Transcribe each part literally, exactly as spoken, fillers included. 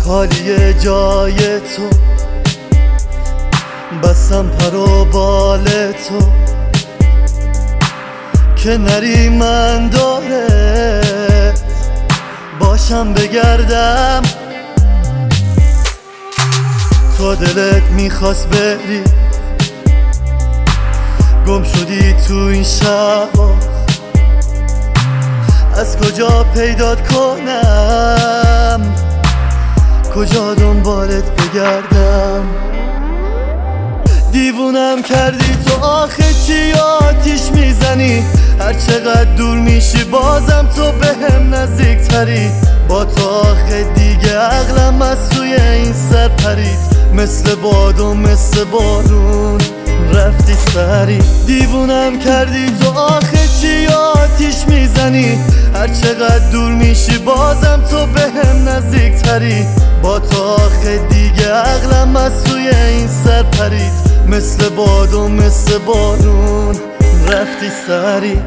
خالی جای تو، بسم پر و بال تو که نری من داره باشم بگردم. تو دلت میخواست بری، گم شدی تو این شبا، از کجا پیدات کنم، کجا دنبالت بگردم. دیوونم کردی تو آخه چی آتیش میزنی، هر چقدر دور میشی بازم تو بهم نزدیک تری. با تو آخه دیگه عقلم از توی این سر پرید، مثل باد و مثل بارون رفتی سری. دیوونم کردی تو آخه چی آتیش میزنی، هر چقدر دور میشی بازم تو بهم نزدیک تری. با تو آخه دیگه عقلم از توی این سر پرید، مثل باد و مثل بارون رفتی سری.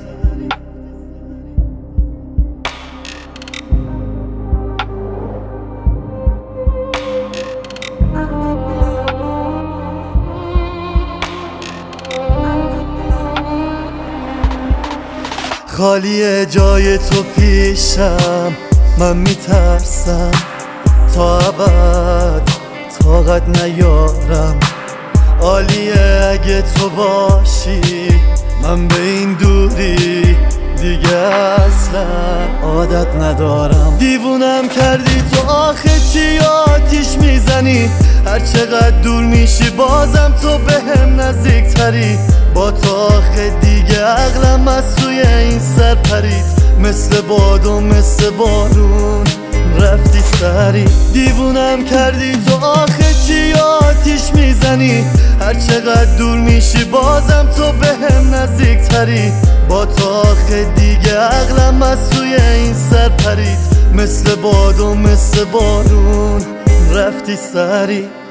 خالی جای تو پیشم، من میترسم تا ابد طاقت نیارم. عالیه اگه تو باشی، من به این دوری دیگه اصلا عادت ندارم. دیوونم کردی تو آخه چی آتیش میزنی، هر چقدر دور میشی بازم تو بهم نزدیک تری. با تو آخه دیگه عقلم از توی این سر پرید، مثل باد و مثل بارون رفتی سری. دیوونم کردی تو آخه چی آتیش میزنی، هر چقدر دور میشی بازم تو بهم نزدیک تری. با تو آخه دیگه عقلم از توی این سر پرید، مثل باد و مثل بارون رفتی سری.